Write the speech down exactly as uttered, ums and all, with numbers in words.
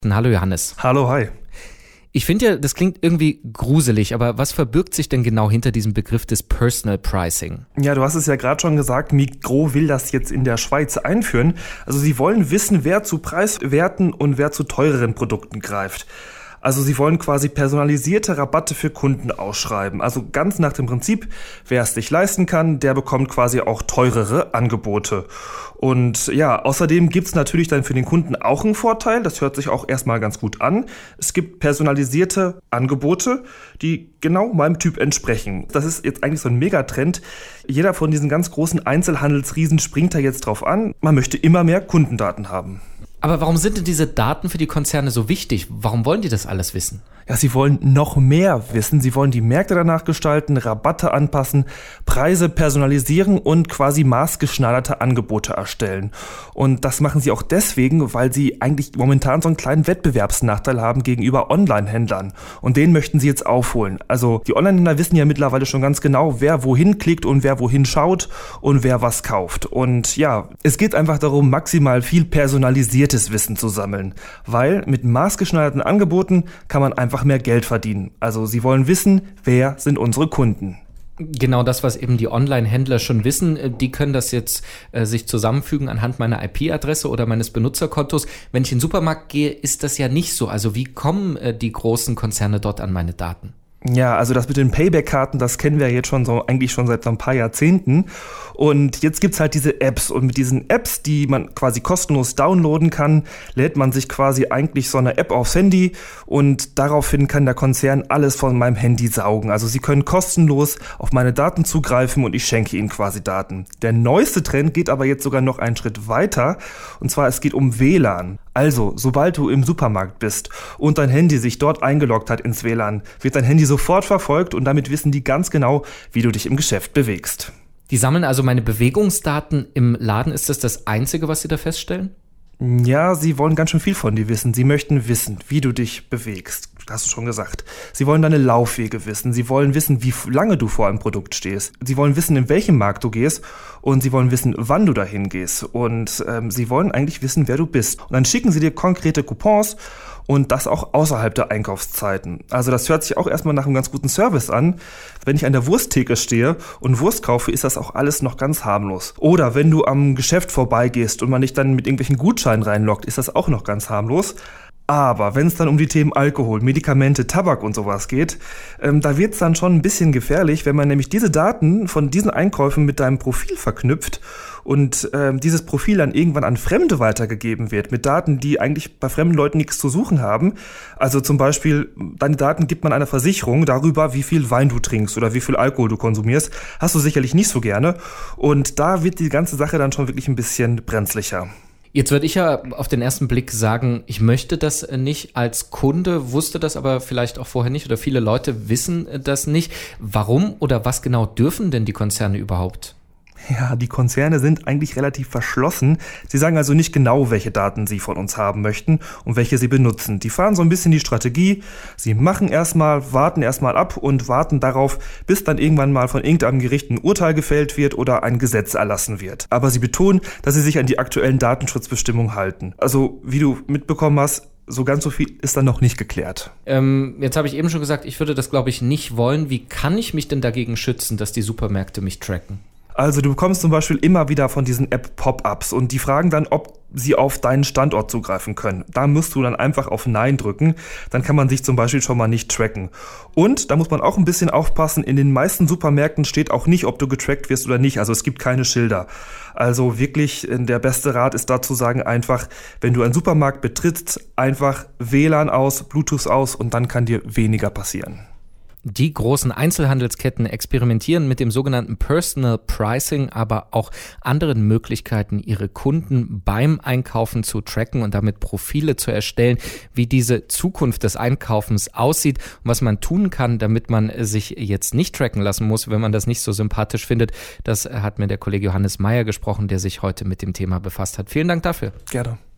Hallo Johannes. Hallo, hi. Ich finde ja, das klingt irgendwie gruselig, aber was verbirgt sich denn genau hinter diesem Begriff des Personal Pricing? Ja, du hast es ja gerade schon gesagt, Migros will das jetzt in der Schweiz einführen. Also sie wollen wissen, wer zu preiswerten und wer zu teureren Produkten greift. Also sie wollen quasi personalisierte Rabatte für Kunden ausschreiben. Also ganz nach dem Prinzip, wer es sich leisten kann, der bekommt quasi auch teurere Angebote. Und ja, außerdem gibt's natürlich dann für den Kunden auch einen Vorteil. Das hört sich auch erstmal ganz gut an. Es gibt personalisierte Angebote, die genau meinem Typ entsprechen. Das ist jetzt eigentlich so ein Megatrend. Jeder von diesen ganz großen Einzelhandelsriesen springt da jetzt drauf an. Man möchte immer mehr Kundendaten haben. Aber warum sind denn diese Daten für die Konzerne so wichtig? Warum wollen die das alles wissen? Ja, sie wollen noch mehr wissen. Sie wollen die Märkte danach gestalten, Rabatte anpassen, Preise personalisieren und quasi maßgeschneiderte Angebote erstellen. Und das machen sie auch deswegen, weil sie eigentlich momentan so einen kleinen Wettbewerbsnachteil haben gegenüber Online-Händlern. Und den möchten sie jetzt aufholen. Also die Online-Händler wissen ja mittlerweile schon ganz genau, wer wohin klickt und wer wohin schaut und wer was kauft. Und ja, es geht einfach darum, maximal viel personalisiertes Wissen zu sammeln. Weil mit maßgeschneiderten Angeboten kann man einfach mehr Geld verdienen. Also sie wollen wissen, wer sind unsere Kunden. Genau das, was eben die Online-Händler schon wissen, die können das jetzt äh, sich zusammenfügen anhand meiner I P-Adresse oder meines Benutzerkontos. Wenn ich in den Supermarkt gehe, ist das ja nicht so. Also wie kommen äh, die großen Konzerne dort an meine Daten? Ja, also das mit den Payback-Karten, das kennen wir jetzt schon so eigentlich schon seit so ein paar Jahrzehnten. Und jetzt gibt's halt diese Apps. Und mit diesen Apps, die man quasi kostenlos downloaden kann, lädt man sich quasi eigentlich so eine App aufs Handy. Und daraufhin kann der Konzern alles von meinem Handy saugen. Also sie können kostenlos auf meine Daten zugreifen und ich schenke ihnen quasi Daten. Der neueste Trend geht aber jetzt sogar noch einen Schritt weiter. Und zwar, es geht um W L A N. Also, sobald du im Supermarkt bist und dein Handy sich dort eingeloggt hat ins W L A N, wird dein Handy sofort verfolgt und damit wissen die ganz genau, wie du dich im Geschäft bewegst. Die sammeln also meine Bewegungsdaten im Laden. Ist das das Einzige, was sie da feststellen? Ja, sie wollen ganz schön viel von dir wissen. Sie möchten wissen, wie du dich bewegst. Hast du schon gesagt. Sie wollen deine Laufwege wissen. Sie wollen wissen, wie lange du vor einem Produkt stehst. Sie wollen wissen, in welchem Markt du gehst. Und sie wollen wissen, wann du dahin gehst. Und ähm, sie wollen eigentlich wissen, wer du bist. Und dann schicken sie dir konkrete Coupons und das auch außerhalb der Einkaufszeiten. Also das hört sich auch erstmal nach einem ganz guten Service an. Wenn ich an der Wursttheke stehe und Wurst kaufe, ist das auch alles noch ganz harmlos. Oder wenn du am Geschäft vorbeigehst und man dich dann mit irgendwelchen Gutscheinen reinlockt, ist das auch noch ganz harmlos. Aber wenn es dann um die Themen Alkohol, Medikamente, Tabak und sowas geht, ähm, da wird es dann schon ein bisschen gefährlich, wenn man nämlich diese Daten von diesen Einkäufen mit deinem Profil verknüpft und ähm, dieses Profil dann irgendwann an Fremde weitergegeben wird, mit Daten, die eigentlich bei fremden Leuten nichts zu suchen haben. Also zum Beispiel, deine Daten gibt man einer Versicherung darüber, wie viel Wein du trinkst oder wie viel Alkohol du konsumierst. Hast du sicherlich nicht so gerne. Und da wird die ganze Sache dann schon wirklich ein bisschen brenzlicher. Jetzt würde ich ja auf den ersten Blick sagen, ich möchte das nicht als Kunde, wusste das aber vielleicht auch vorher nicht oder viele Leute wissen das nicht. Warum oder was genau dürfen denn die Konzerne überhaupt? Ja, die Konzerne sind eigentlich relativ verschlossen. Sie sagen also nicht genau, welche Daten sie von uns haben möchten und welche sie benutzen. Die fahren so ein bisschen die Strategie. Sie machen erstmal, warten erstmal ab und warten darauf, bis dann irgendwann mal von irgendeinem Gericht ein Urteil gefällt wird oder ein Gesetz erlassen wird. Aber sie betonen, dass sie sich an die aktuellen Datenschutzbestimmungen halten. Also, wie du mitbekommen hast, so ganz so viel ist dann noch nicht geklärt. Ähm, jetzt habe ich eben schon gesagt, ich würde das, glaube ich, nicht wollen. Wie kann ich mich denn dagegen schützen, dass die Supermärkte mich tracken? Also du bekommst zum Beispiel immer wieder von diesen App-Pop-Ups und die fragen dann, ob sie auf deinen Standort zugreifen können. Da musst du dann einfach auf Nein drücken, dann kann man sich zum Beispiel schon mal nicht tracken. Und da muss man auch ein bisschen aufpassen, in den meisten Supermärkten steht auch nicht, ob du getrackt wirst oder nicht, also es gibt keine Schilder. Also wirklich, der beste Rat ist da zu sagen, einfach, wenn du einen Supermarkt betrittst, einfach W L A N aus, Bluetooth aus und dann kann dir weniger passieren. Die großen Einzelhandelsketten experimentieren mit dem sogenannten Personal Pricing, aber auch anderen Möglichkeiten, ihre Kunden beim Einkaufen zu tracken und damit Profile zu erstellen, wie diese Zukunft des Einkaufens aussieht und was man tun kann, damit man sich jetzt nicht tracken lassen muss, wenn man das nicht so sympathisch findet. Das hat mir der Kollege Johannes Meyer gesprochen, der sich heute mit dem Thema befasst hat. Vielen Dank dafür. Gerne.